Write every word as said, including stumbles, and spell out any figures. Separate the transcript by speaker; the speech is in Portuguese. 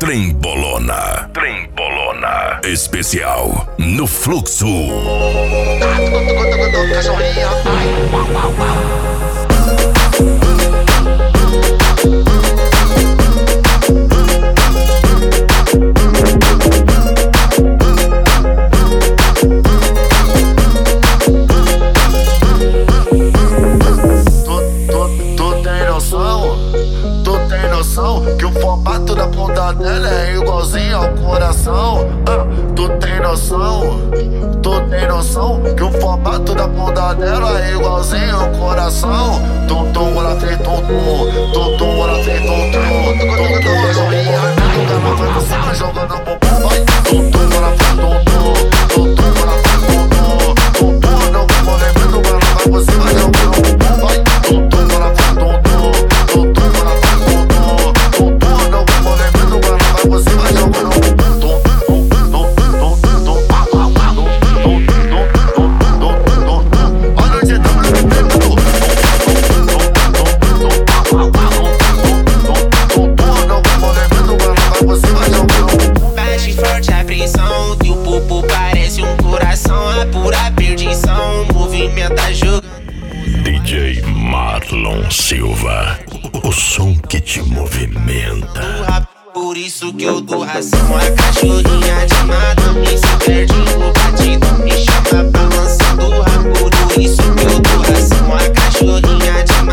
Speaker 1: Trembolona. Trembolona. Especial no Fluxo.
Speaker 2: Que o formato da bunda dela é igualzinho ao coração. Ah, tu tem noção? Tu tem noção? Que o formato da bunda dela é igualzinho ao coração. Tum tum, ela fez tum tum. Tum tum, ela fez tum tum. Tum tum, ela vai pra cima jogando a bumbum. Vai. Tum tum, ela fez tum tum. Tum tum, ela fez tum tum. Tum tum, não vou movimento, ela vai pra cima jogando a bumbum. Vai. Tum tum, ela fez tum tum. Tum tum, ela fez tum tum. Você vai jogando um tom, tom, tom, tom, tom, a noite tá me pegando. Não vou movimento, você vai jogando.
Speaker 3: Baixe forte a pressão, teu popo parece um coração. A pura perdição, movimenta jogando.
Speaker 1: D J Marlon Silva, o som que te movimenta.
Speaker 3: Por isso que eu dou ração. A cachorrinha de madame se perde no batidão, me chama balançando o rabo. Por isso que eu dou ração. A cachorrinha de